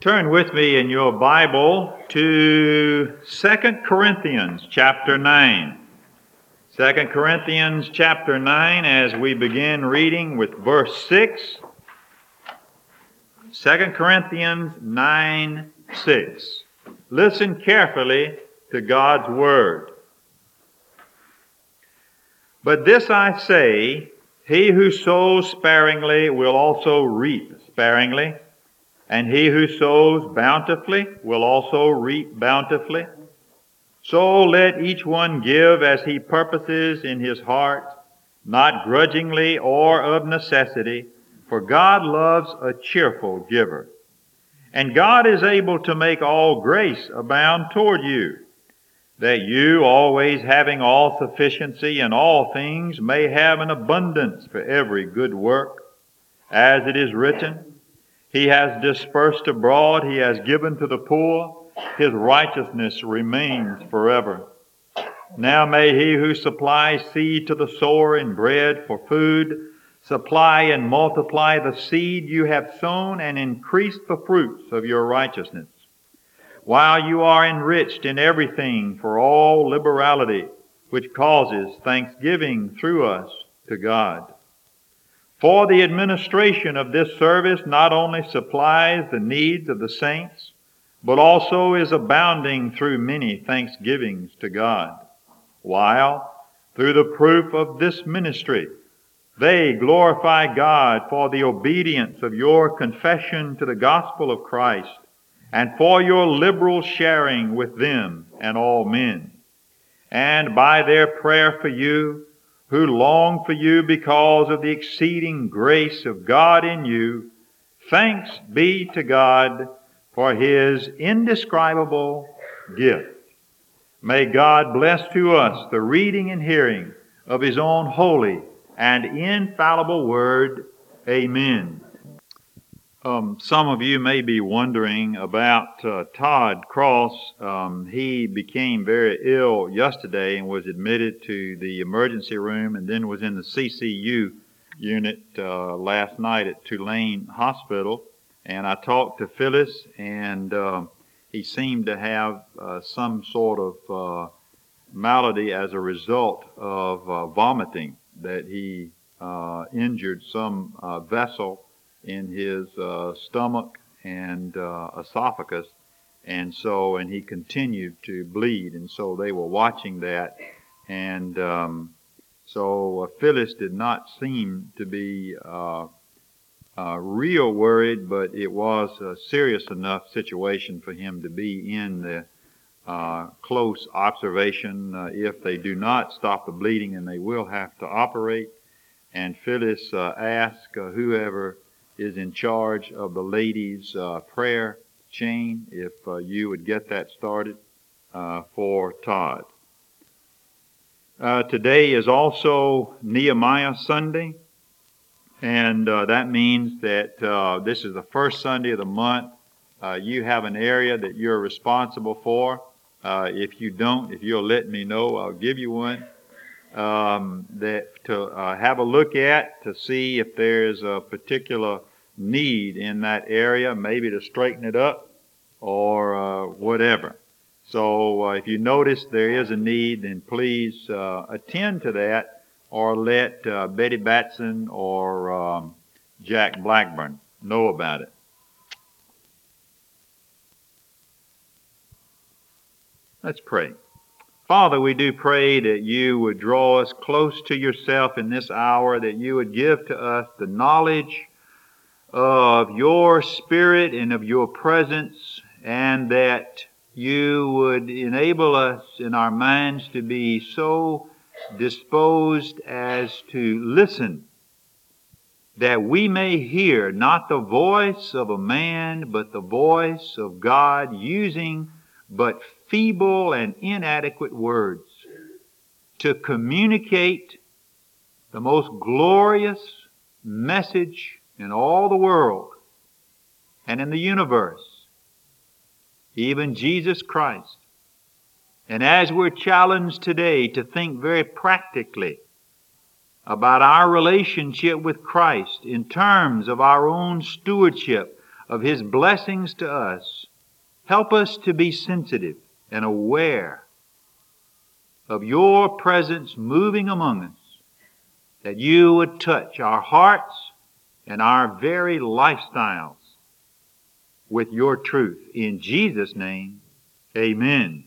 Turn with me in your Bible to 2 Corinthians chapter 9. 2 Corinthians chapter 9 as we begin reading with verse 6. 2 Corinthians 9:6. Listen carefully to God's word. But this I say, he who sows sparingly will also reap sparingly, and he who sows bountifully will also reap bountifully. So let each one give as he purposes in his heart, not grudgingly or of necessity, for God loves a cheerful giver. And God is able to make all grace abound toward you, that you, always having all sufficiency in all things, may have an abundance for every good work. As it is written, He has dispersed abroad, He has given to the poor, His righteousness remains forever. Now may He who supplies seed to the sower and bread for food supply and multiply the seed you have sown and increase the fruits of your righteousness, while you are enriched in everything for all liberality, which causes thanksgiving through us to God. For the administration of this service not only supplies the needs of the saints, but also is abounding through many thanksgivings to God, while, through the proof of this ministry, they glorify God for the obedience of your confession to the gospel of Christ, and for your liberal sharing with them and all men. And by their prayer for you, who long for you because of the exceeding grace of God in you, thanks be to God for His indescribable gift. May God bless to us the reading and hearing of His own holy and infallible word. Amen. Some of you may be wondering about Todd Cross. He became very ill yesterday and was admitted to the emergency room and then was in the CCU unit last night at Tulane Hospital. And I talked to Phyllis, and he seemed to have some sort of malady as a result of vomiting, that he injured some vessel in his stomach and esophagus, and he continued to bleed, and so they were watching that, and Phyllis did not seem to be real worried, but it was a serious enough situation for him to be in the close observation. If they do not stop the bleeding, and they will have to operate. And Phyllis asked whoever is in charge of the ladies' prayer chain if you would get that started for Todd. Today is also Nehemiah Sunday, and that means that this is the first Sunday of the month. You have an area that you're responsible for. If you don't, if you'll let me know, I'll give you one that to have a look at to see if there's a particular need in that area, maybe to straighten it up or whatever. So if you notice there is a need, then please attend to that, or let Betty Batson or Jack Blackburn know about it. Let's pray. Father, we do pray that you would draw us close to yourself in this hour, that you would give to us the knowledge of your Spirit and of your presence, and that you would enable us in our minds to be so disposed as to listen, that we may hear not the voice of a man, but the voice of God, using but feeble and inadequate words to communicate the most glorious message in all the world and in the universe, even Jesus Christ. And as we're challenged today to think very practically about our relationship with Christ in terms of our own stewardship, of His blessings to us, help us to be sensitive and aware of Your presence moving among us, that You would touch our hearts and our very lifestyles with Your truth. In Jesus' name, amen.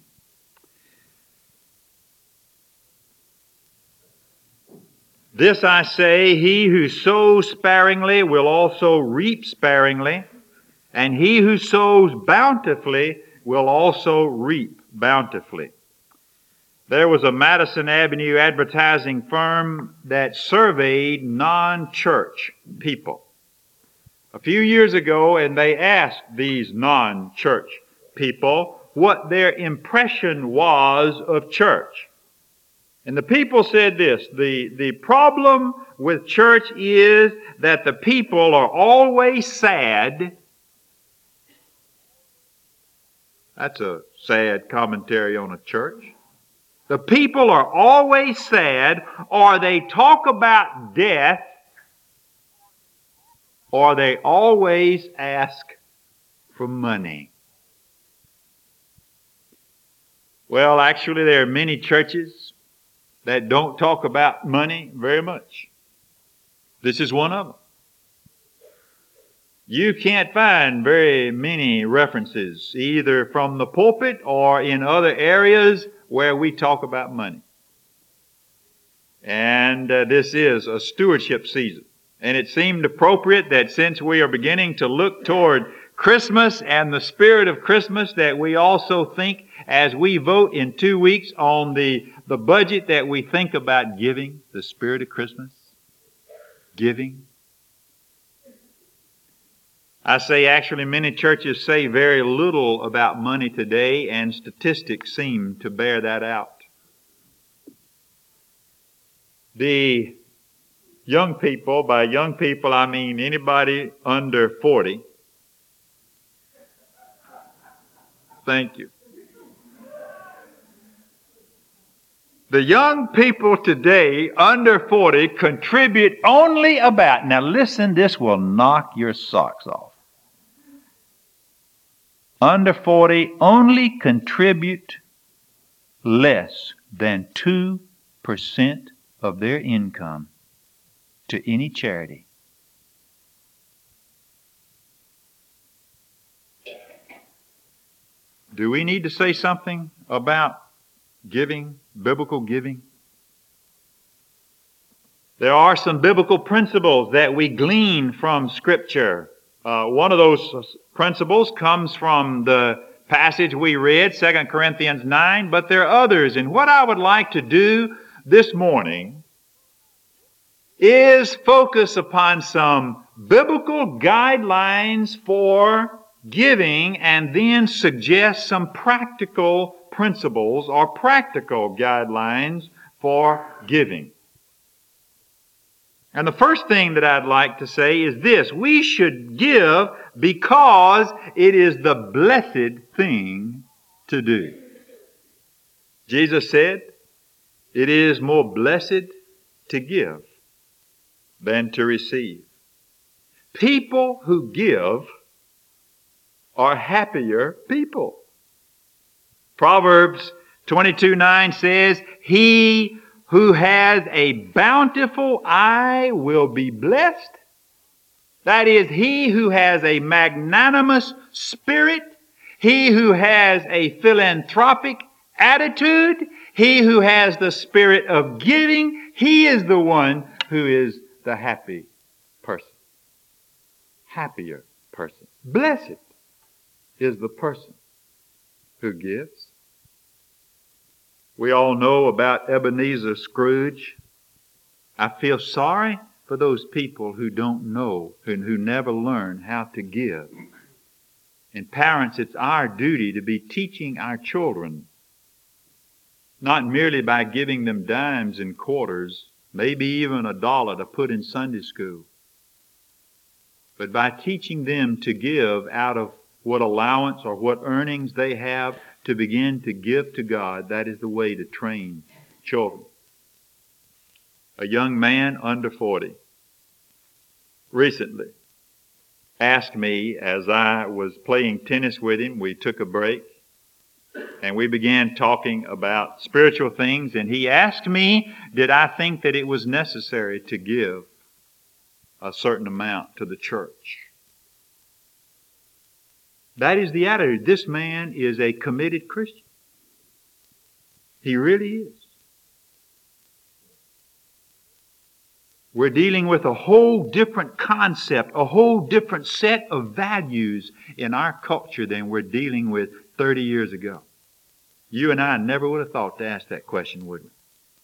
This I say, he who sows sparingly will also reap sparingly, and he who sows bountifully will also reap bountifully. There was a Madison Avenue advertising firm that surveyed non-church people a few years ago, and they asked these non-church people what their impression was of church. And the people said this: the problem with church is that the people are always sad. That's a sad commentary on a church. The people are always sad, or they talk about death, or they always ask for money. Well, actually, there are many churches that don't talk about money very much. This is one of them. You can't find very many references, either from the pulpit or in other areas where we talk about money. And this is a stewardship season. And it seemed appropriate that since we are beginning to look toward Christmas and the spirit of Christmas, that we also think, as we vote in 2 weeks on the budget, that we think about giving, the spirit of Christmas. Giving. I say actually many churches say very little about money today, and statistics seem to bear that out. The young people, by young people I mean anybody under 40. Thank you. The young people today under 40 contribute only about, now listen, this will knock your socks off. Under 40 only contribute less than 2% of their income to any charity. Do we need to say something about giving, biblical giving? There are some biblical principles that we glean from Scripture. One of those principles comes from the passage we read, 2 Corinthians 9, but there are others. And what I would like to do this morning is focus upon some biblical guidelines for giving, and then suggest some practical principles or practical guidelines for giving. And the first thing that I'd like to say is this: we should give because it is the blessed thing to do. Jesus said, it is more blessed to give than to receive. People who give are happier people. Proverbs 22:9 says, he who has a bountiful eye will be blessed. That is, he who has a magnanimous spirit, he who has a philanthropic attitude, he who has the spirit of giving, he is the one who is the happy person. Happier person. Blessed is the person who gives. We all know about Ebenezer Scrooge. I feel sorry for those people who don't know and who never learn how to give. And parents, it's our duty to be teaching our children, not merely by giving them dimes and quarters, maybe even $1 to put in Sunday school, but by teaching them to give out of what allowance or what earnings they have, to begin to give to God. That is the way to train children. A young man under 40 recently asked me as I was playing tennis with him. We took a break and we began talking about spiritual things, and he asked me, did I think that it was necessary to give a certain amount to the church? That is the attitude. This man is a committed Christian. He really is. We're dealing with a whole different concept, a whole different set of values in our culture than we're dealing with 30 years ago. You and I never would have thought to ask that question, would we?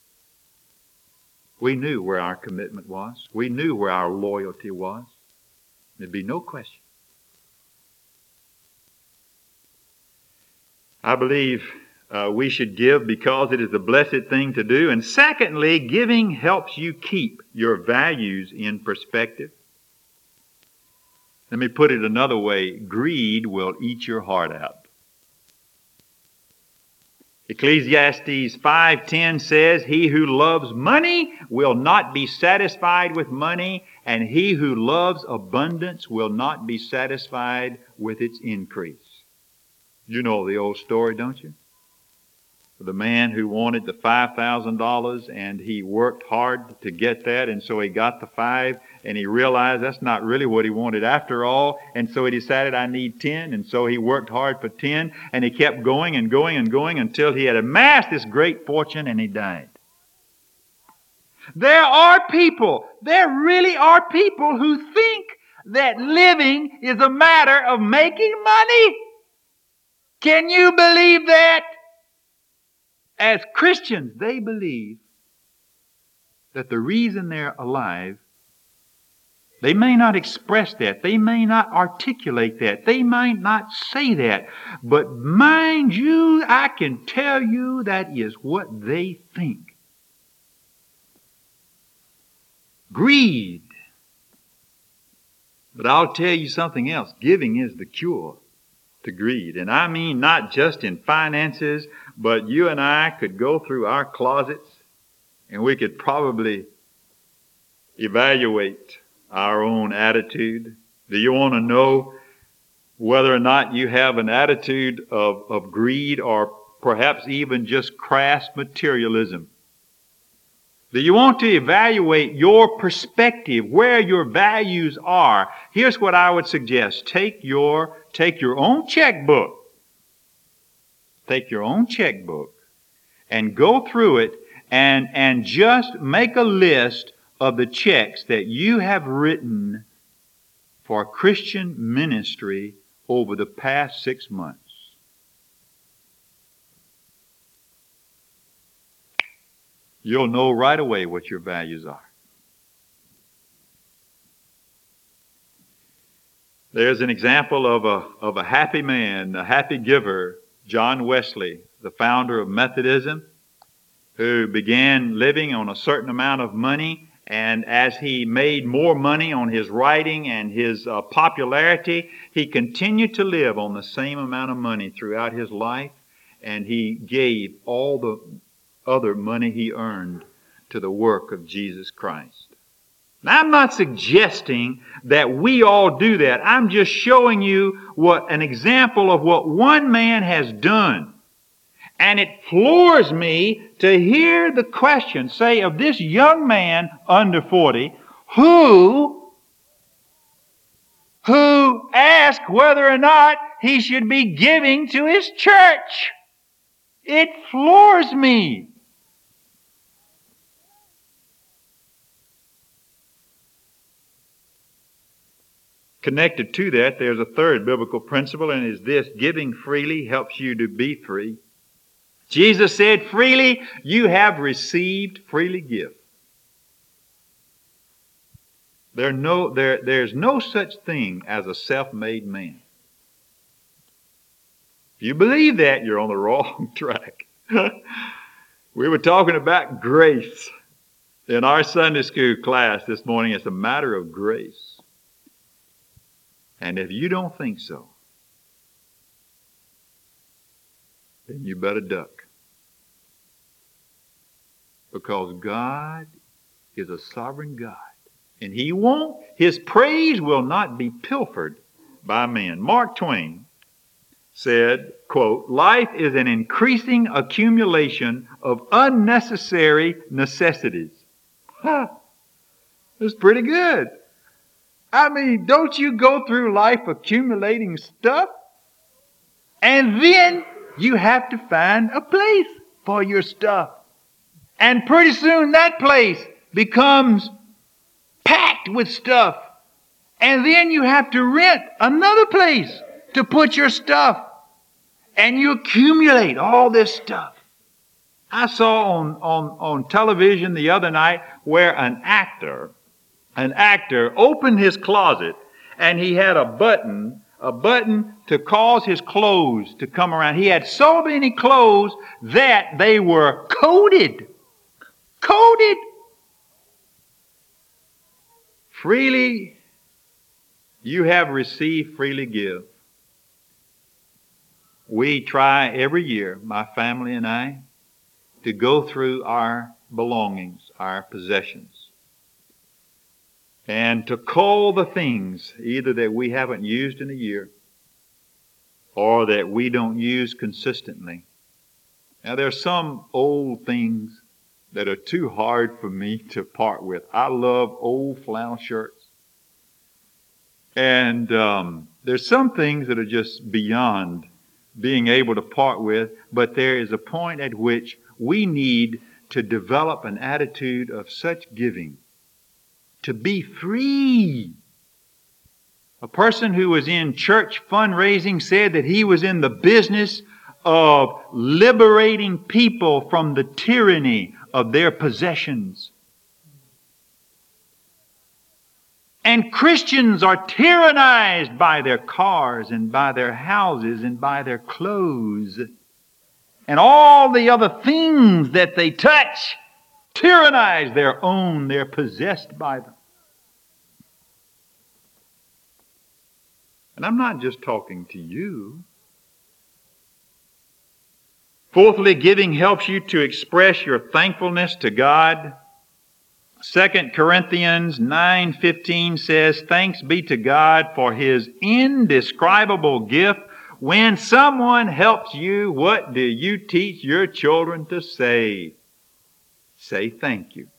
We knew where our commitment was. We knew where our loyalty was. There'd be no question. I believe we should give because it is a blessed thing to do. And secondly, giving helps you keep your values in perspective. Let me put it another way. Greed will eat your heart out. Ecclesiastes 5:10 says, he who loves money will not be satisfied with money, and he who loves abundance will not be satisfied with its increase. You know the old story, don't you? The man who wanted the $5,000 and he worked hard to get that, and so he got the 5 and he realized that's not really what he wanted after all, and so he decided I need 10, and so he worked hard for 10, and he kept going and going and going until he had amassed this great fortune and he died. There really are people who think that living is a matter of making money. Can you believe that? As Christians, they believe that the reason they're alive, they may not express that, they may not articulate that, they might not say that, but mind you, I can tell you that is what they think. Greed. But I'll tell you something else. Giving is the cure to greed. And I mean not just in finances, but you and I could go through our closets and we could probably evaluate our own attitude. Do you want to know whether or not you have an attitude of greed or perhaps even just crass materialism? Do you want to evaluate your perspective, where your values are? Here's what I would suggest. Take your own checkbook. Take your own checkbook and go through it and just make a list of the checks that you have written for Christian ministry over the past 6 months. You'll know right away what your values are. There's an example of a happy man, a happy giver, John Wesley, the founder of Methodism, who began living on a certain amount of money, and as he made more money on his writing and his popularity, he continued to live on the same amount of money throughout his life, and he gave all the other money he earned to the work of Jesus Christ. Now, I'm not suggesting that we all do that. I'm just showing you an example of what one man has done. And it floors me to hear the question, say, of this young man under 40 who asked whether or not he should be giving to his church. It floors me. Connected to that, there's a third biblical principle, and it is this: giving freely helps you to be free. Jesus said, freely you have received, freely give. There's no such thing as a self-made man. If you believe that, you're on the wrong track. We were talking about grace in our Sunday school class this morning. It's a matter of grace. And if you don't think so, then you better duck. Because God is a sovereign God. And his praise will not be pilfered by men. Mark Twain said, quote, life is an increasing accumulation of unnecessary necessities. That's pretty good. I mean, don't you go through life accumulating stuff? And then you have to find a place for your stuff. And pretty soon that place becomes packed with stuff. And then you have to rent another place to put your stuff. And you accumulate all this stuff. I saw on television the other night where an actor opened his closet and he had a button to cause his clothes to come around. He had so many clothes that they were coated. Freely you have received, freely give. We try every year, my family and I, to go through our belongings, our possessions, and to cull the things either that we haven't used in a year or that we don't use consistently. Now, there are some old things that are too hard for me to part with. I love old flannel shirts. And there's some things that are just beyond being able to part with, but there is a point at which we need to develop an attitude of such giving, to be free. A person who was in church fundraising said that he was in the business of liberating people from the tyranny of their possessions. And Christians are tyrannized by their cars and by their houses and by their clothes and all the other things that they touch. Tyrannize their own. They're possessed by them. And I'm not just talking to you. Fourthly, giving helps you to express your thankfulness to God. 2 Corinthians 9:15 says, thanks be to God for His indescribable gift. When someone helps you, what do you teach your children to say? Say thank you.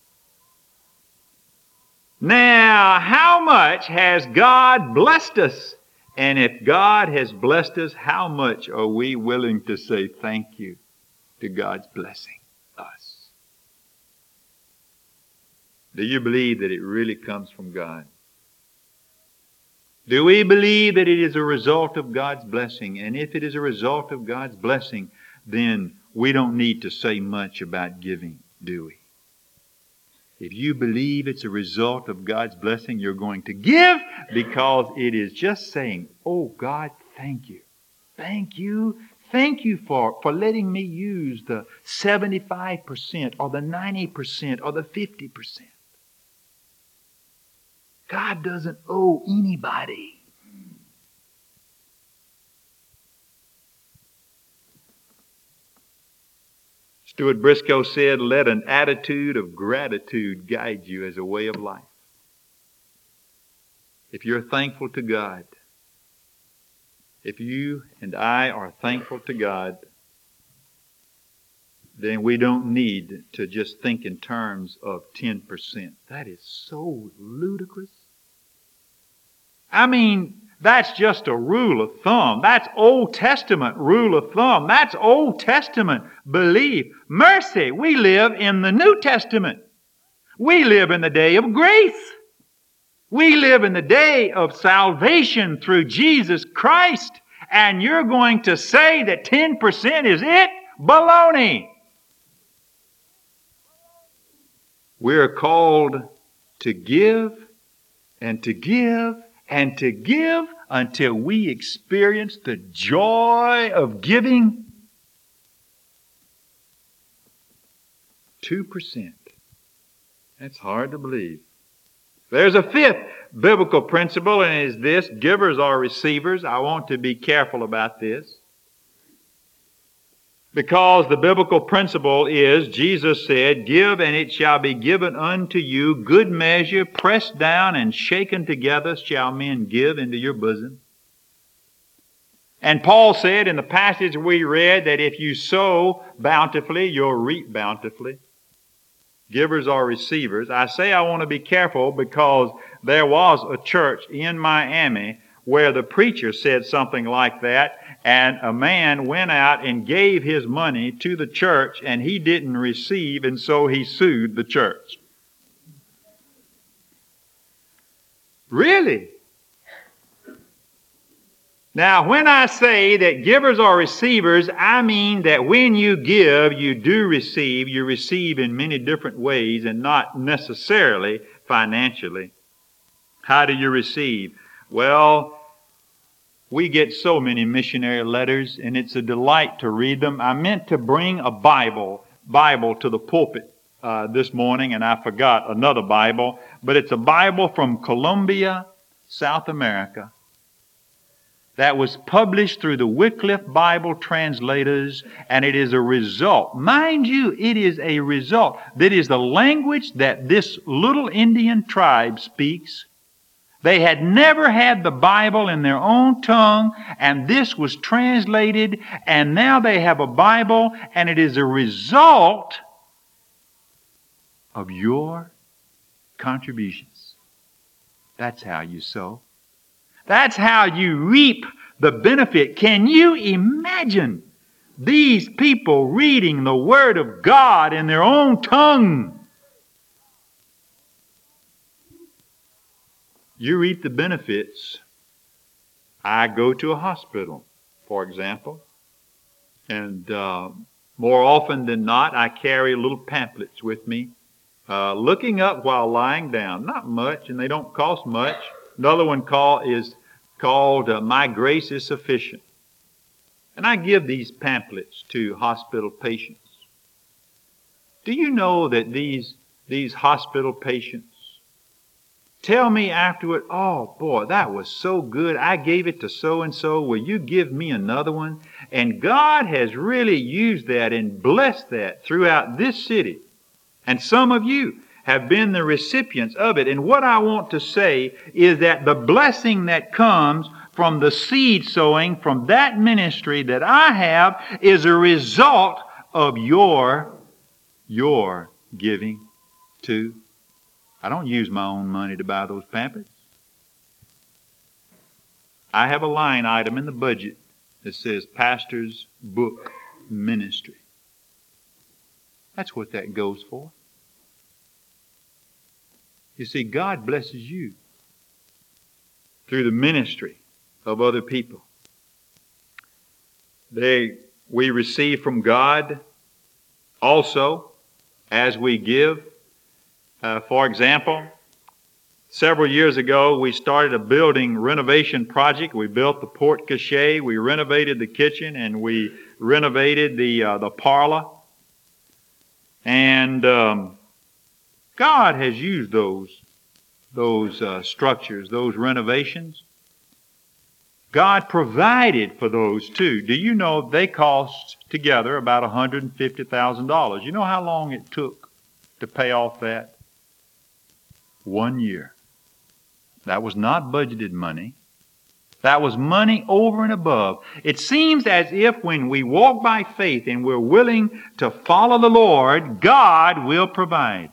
Now, how much has God blessed us? And if God has blessed us, how much are we willing to say thank you to God's blessing us? Do you believe that it really comes from God? Do we believe that it is a result of God's blessing? And if it is a result of God's blessing, then we don't need to say much about giving, do we? If you believe it's a result of God's blessing, you're going to give because it is just saying, oh God, thank you. Thank you. Thank you for letting me use the 75% or the 90% or the 50%. God doesn't owe anybody. Stuart Briscoe said, let an attitude of gratitude guide you as a way of life. If you're thankful to God, if you and I are thankful to God, then we don't need to just think in terms of 10%. That is so ludicrous. I mean, that's just a rule of thumb. That's Old Testament rule of thumb. That's Old Testament belief. Mercy, we live in the New Testament. We live in the day of grace. We live in the day of salvation through Jesus Christ. And you're going to say that 10% is it? Baloney. We're called to give and to give and to give until we experience the joy of giving. 2%. That's hard to believe. There's a fifth biblical principle, and it is this: givers are receivers. I want to be careful about this. Because the biblical principle is, Jesus said, give and it shall be given unto you, good measure, pressed down and shaken together shall men give into your bosom. And Paul said in the passage we read that if you sow bountifully, you'll reap bountifully. Givers or receivers. I say I want to be careful because there was a church in Miami where the preacher said something like that, and a man went out and gave his money to the church and he didn't receive, and so he sued the church. Really? Now, when I say that givers are receivers, I mean that when you give, you do receive. You receive in many different ways and not necessarily financially. How do you receive? Well, we get so many missionary letters, and it's a delight to read them. I meant to bring a Bible to the pulpit this morning, and I forgot another Bible. But it's a Bible from Colombia, South America, that was published through the Wycliffe Bible translators, and it is a result. Mind you, it is a result. That is the language that this little Indian tribe speaks. They had never had the Bible in their own tongue, and this was translated, and now they have a Bible, and it is a result of your contributions. That's how you sow. That's how you reap the benefit. Can you imagine these people reading the Word of God in their own tongue? You reap the benefits. I go to a hospital, for example, and more often than not, I carry little pamphlets with me, looking up while lying down. Not much, and they don't cost much. Another one is called My Grace is Sufficient. And I give these pamphlets to hospital patients. Do you know that these hospital patients tell me afterward, oh boy, that was so good. I gave it to so-and-so. Will you give me another one? And God has really used that and blessed that throughout this city. And some of you have been the recipients of it. And what I want to say is that the blessing that comes from the seed sowing from that ministry that I have is a result of your giving too. I don't use my own money to buy those pamphlets. I have a line item in the budget that says Pastor's Book Ministry. That's what that goes for. You see, God blesses you through the ministry of other people. We receive from God also as we give. For example, several years ago, we started a building renovation project. We built the porte cochere, we renovated the kitchen, and we renovated the parlor. And God has used those structures, those renovations. God provided for those too. Do you know they cost together about $150,000? You know how long it took to pay off that? 1 year. That was not budgeted money. That was money over and above. It seems as if when we walk by faith and we're willing to follow the Lord, God will provide.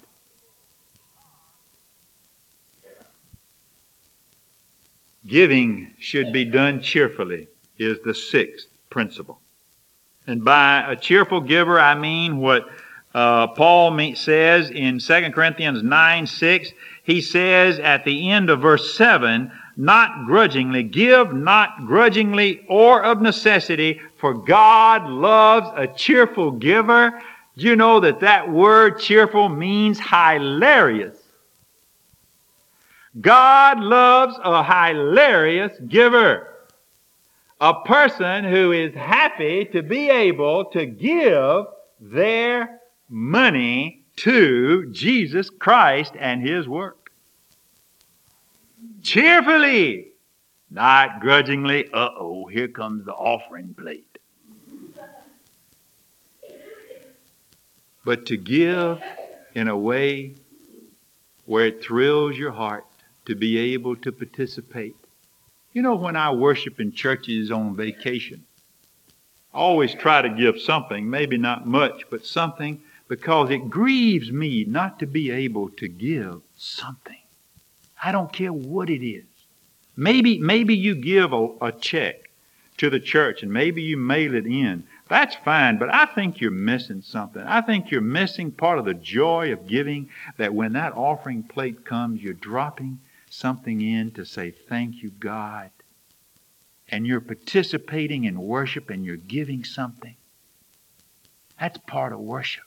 Giving should be done cheerfully is the sixth principle. And by a cheerful giver, I mean what Paul says in 2 Corinthians 9:6. He says at the end of verse 7, not grudgingly, give not grudgingly or of necessity, for God loves a cheerful giver. Do you know that word cheerful means hilarious? God loves a hilarious giver. A person who is happy to be able to give their money to Jesus Christ and His work. Cheerfully, not grudgingly. Here comes the offering plate. but to give in a way where it thrills your heart to be able to participate. You know, when I worship in churches on vacation, I always try to give something, maybe not much, but something, because it grieves me not to be able to give something. I don't care what it is. Maybe you give a check to the church and maybe you mail it in. That's fine, but I think you're missing something. I think you're missing part of the joy of giving, that when that offering plate comes, you're dropping something in to say, thank you, God. And you're participating in worship and you're giving something. That's part of worship.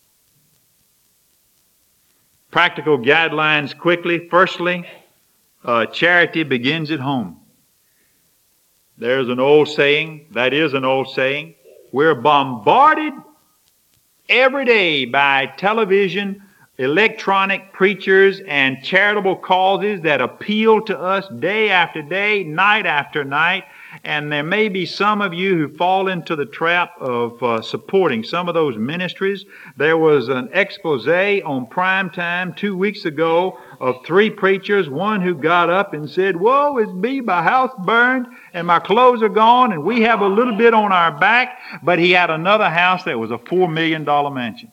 Practical guidelines quickly. Firstly, charity begins at home. There's an old saying, that is an old saying. We're bombarded every day by television, electronic preachers, and charitable causes that appeal to us day after day, night after night. And there may be some of you who fall into the trap of supporting some of those ministries. There was an expose on prime time 2 weeks ago of 3 preachers, one who got up and said, woe is me, my house burned and my clothes are gone and we have a little bit on our back. But he had another house that was a $4 million mansion.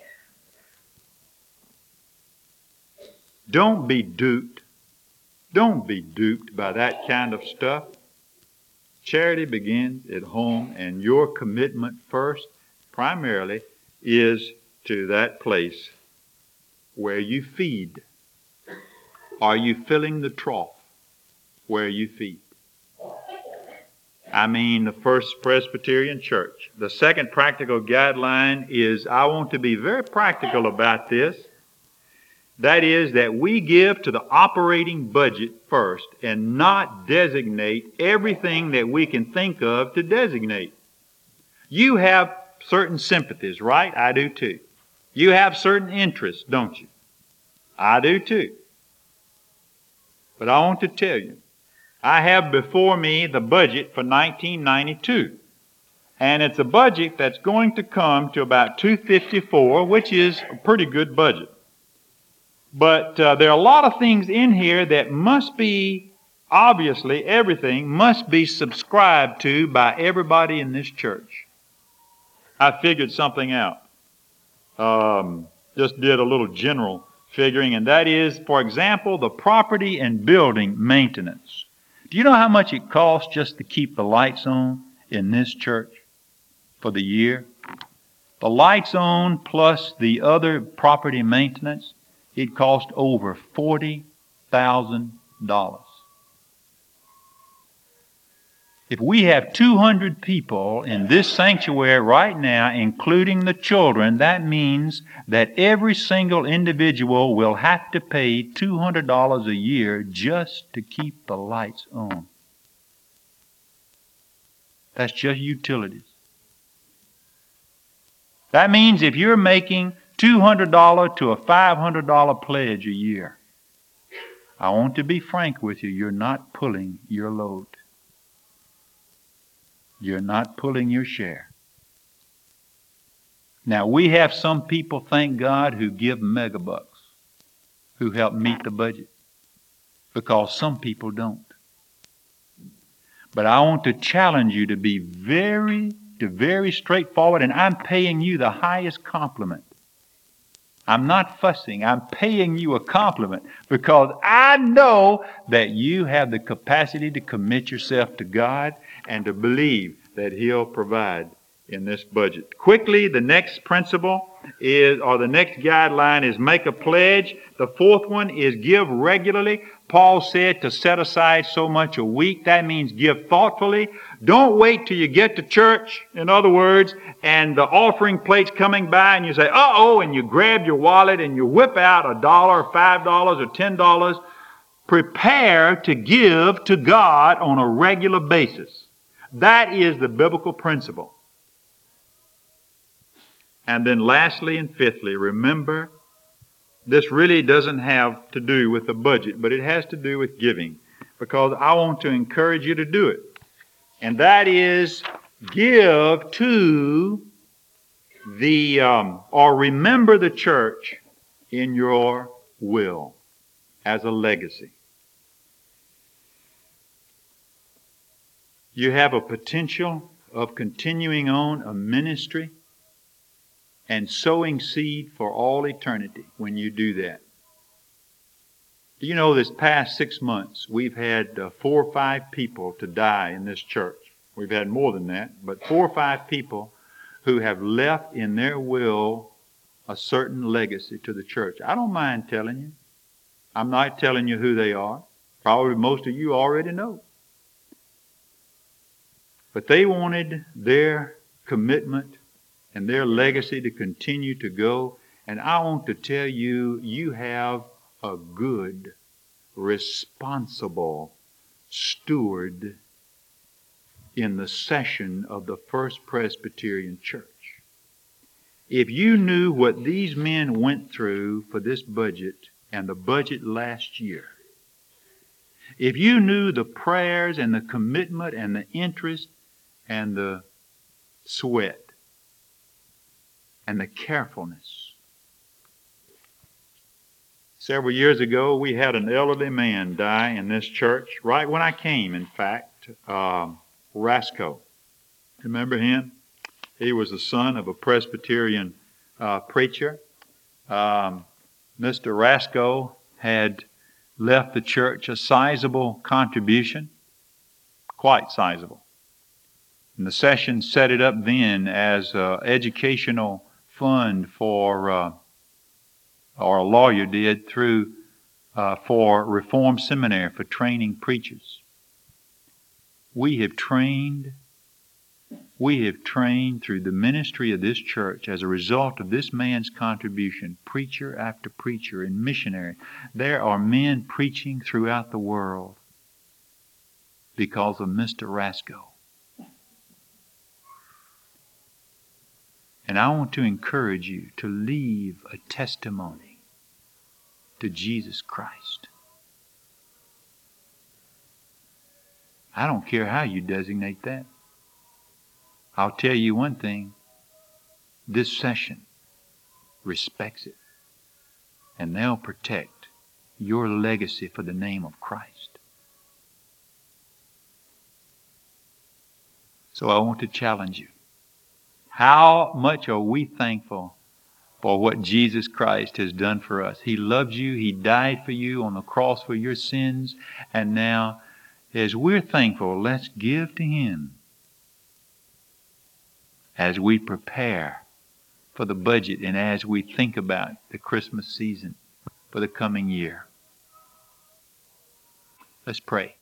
Don't be duped. Don't be duped by that kind of stuff. Charity begins at home, and your commitment first, primarily, is to that place where you feed. Are you filling the trough where you feed? I mean the First Presbyterian Church. The second practical guideline is, I want to be very practical about this. That is, that we give to the operating budget first and not designate everything that we can think of to designate. You have certain sympathies, right? I do too. You have certain interests, don't you? I do too. But I want to tell you, I have before me the budget for 1992. And it's a budget that's going to come to about $254, which is a pretty good budget. But there are a lot of things in here that must be, obviously, everything must be subscribed to by everybody in this church. I figured something out. Just did a little general figuring, and that is, for example, the property and building maintenance. Do you know how much it costs just to keep the lights on in this church for the year? The lights on plus the other property maintenance, it cost over $40,000. If we have 200 people in this sanctuary right now, including the children, that means that every single individual will have to pay $200 a year just to keep the lights on. That's just utilities. That means if you're making $200 to a $500 pledge a year, I want to be frank with you, you're not pulling your load. You're not pulling your share. Now, we have some people, thank God, who give megabucks, who help meet the budget, because some people don't. But I want to challenge you to be very straightforward, and I'm paying you the highest compliment. I'm not fussing. I'm paying you a compliment because I know that you have the capacity to commit yourself to God and to believe that He'll provide in this budget. Quickly, the next principle is, or the next guideline is, make a pledge. The fourth one is give regularly. Paul said to set aside so much a week. That means give thoughtfully. Don't wait till you get to church, in other words, and the offering plate's coming by and you say, uh-oh, and you grab your wallet and you whip out $1 or $5 or $10. Prepare to give to God on a regular basis. That is the biblical principle. And then lastly and fifthly, remember, this really doesn't have to do with the budget, but it has to do with giving, because I want to encourage you to do it. And that is, give to or remember the church in your will as a legacy. You have a potential of continuing on a ministry and sowing seed for all eternity when you do that. Do you know this past 6 months we've had 4 or 5 people to die in this church. We've had more than that, but 4 or 5 people who have left in their will a certain legacy to the church. I don't mind telling you. I'm not telling you who they are. Probably most of you already know. But they wanted their commitment and their legacy to continue to go. And I want to tell you, you have a good, responsible steward in the session of the First Presbyterian Church. If you knew what these men went through for this budget and the budget last year, if you knew the prayers and the commitment and the interest and the sweat and the carefulness. Several years ago, we had an elderly man die in this church, right when I came, in fact, Rasco. Remember him? He was the son of a Presbyterian preacher. Mr. Rasco had left the church a sizable contribution, quite sizable. And the session set it up then as an educational fund for, or a lawyer did, for Reformed Seminary for training preachers. We have trained through the ministry of this church as a result of this man's contribution, preacher after preacher and missionary. There are men preaching throughout the world because of Mr. Rasco. And I want to encourage you to leave a testimony to Jesus Christ. I don't care how you designate that. I'll tell you one thing. This session respects it. And they'll protect your legacy for the name of Christ. So I want to challenge you. How much are we thankful for what Jesus Christ has done for us? He loves you. He died for you on the cross for your sins. And now, as we're thankful, let's give to Him as we prepare for the budget and as we think about the Christmas season for the coming year. Let's pray.